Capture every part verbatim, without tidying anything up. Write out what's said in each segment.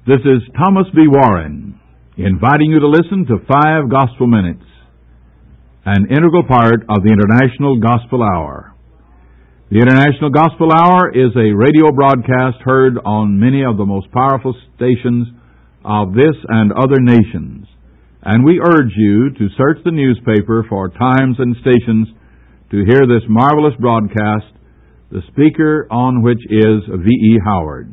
This is Thomas B. Warren, inviting you to listen to Five Gospel Minutes, an integral part of the International Gospel Hour. The International Gospel Hour is a radio broadcast heard on many of the most powerful stations of this and other nations, and we urge you to search the newspaper for times and stations to hear this marvelous broadcast, the speaker on which is V E Howard.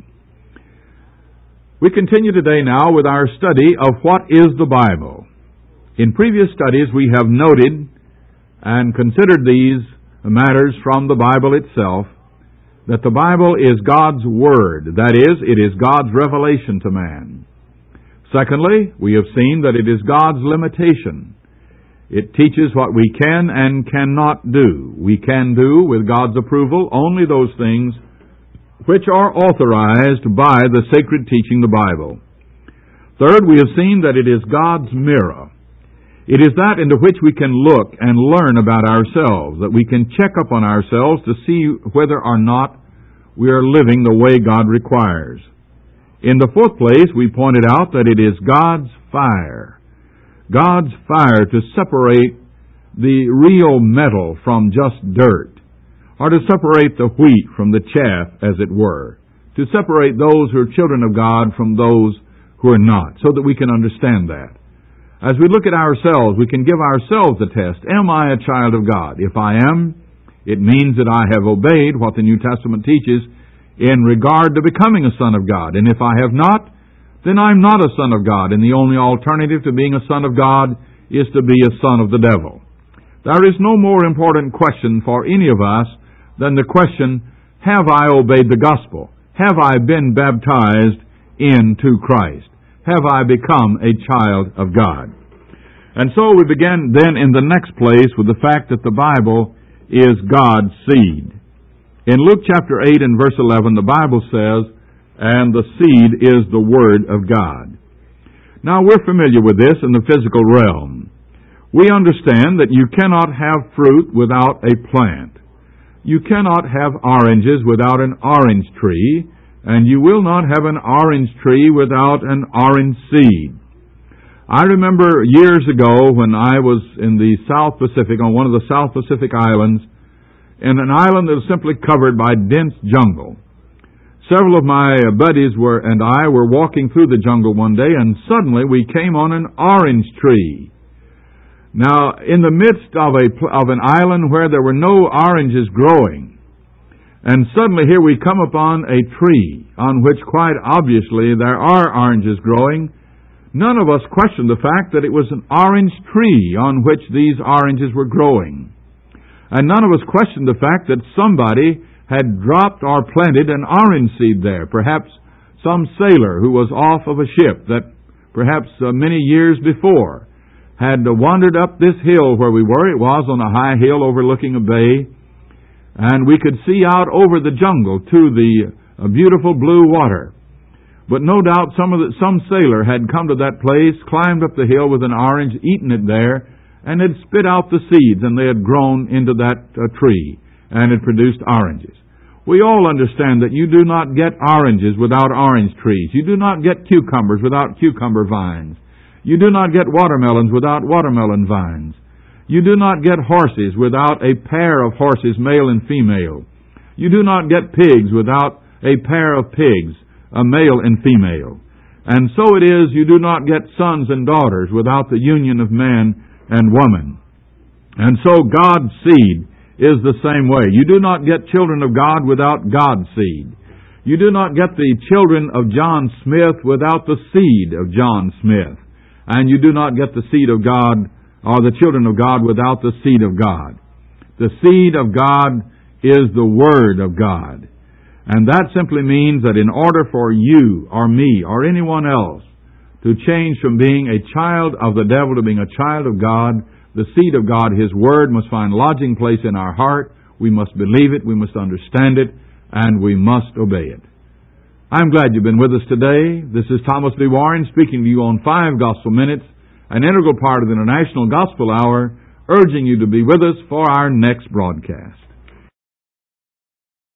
We continue today now with our study of what is the Bible. In previous studies we have noted and considered these matters from the Bible itself, that the Bible is God's Word. That is, it is God's revelation to man. Secondly, we have seen that it is God's limitation. It teaches what we can and cannot do. We can do, with God's approval, only those things which are authorized by the sacred teaching, the Bible. Third, we have seen that it is God's mirror. It is that into which we can look and learn about ourselves, that we can check up on ourselves to see whether or not we are living the way God requires. In the fourth place, we pointed out that it is God's fire. God's fire to separate the real metal from just dirt, or to separate the wheat from the chaff, as it were, to separate those who are children of God from those who are not, so that we can understand that. As we look at ourselves, we can give ourselves a test. Am I a child of God? If I am, it means that I have obeyed what the New Testament teaches in regard to becoming a son of God. And if I have not, then I'm not a son of God, and the only alternative to being a son of God is to be a son of the devil. There is no more important question for any of us than the question, have I obeyed the gospel? Have I been baptized into Christ? Have I become a child of God? And so we begin then in the next place with the fact that the Bible is God's seed. In Luke chapter eight and verse eleven, the Bible says, and the seed is the Word of God. Now we're familiar with this in the physical realm. We understand that you cannot have fruit without a plant. You cannot have oranges without an orange tree, and you will not have an orange tree without an orange seed. I remember years ago when I was in the South Pacific, on one of the South Pacific islands, in an island that was simply covered by dense jungle. Several of my buddies were and I were walking through the jungle one day, and suddenly we came on an orange tree. Now, in the midst of a of an island where there were no oranges growing, and suddenly here we come upon a tree on which quite obviously there are oranges growing, none of us questioned the fact that it was an orange tree on which these oranges were growing. And none of us questioned the fact that somebody had dropped or planted an orange seed there. Perhaps some sailor who was off of a ship that perhaps uh, many years before had wandered up this hill where we were. It was on a high hill overlooking a bay, and we could see out over the jungle to the uh, beautiful blue water. But no doubt some of the, some sailor had come to that place, climbed up the hill with an orange, eaten it there, and had spit out the seeds, and they had grown into that uh, tree, and had produced oranges. We all understand that you do not get oranges without orange trees. You do not get cucumbers without cucumber vines. You do not get watermelons without watermelon vines. You do not get horses without a pair of horses, male and female. You do not get pigs without a pair of pigs, a male and female. And so it is, you do not get sons and daughters without the union of man and woman. And so God's seed is the same way. You do not get children of God without God's seed. You do not get the children of John Smith without the seed of John Smith. And you do not get the seed of God, or the children of God, without the seed of God. The seed of God is the Word of God. And that simply means that in order for you, or me, or anyone else, to change from being a child of the devil to being a child of God, the seed of God, His Word, must find lodging place in our heart. We must believe it, we must understand it, and we must obey it. I'm glad you've been with us today. This is Thomas B. Warren speaking to you on Five Gospel Minutes, an integral part of the International Gospel Hour, urging you to be with us for our next broadcast.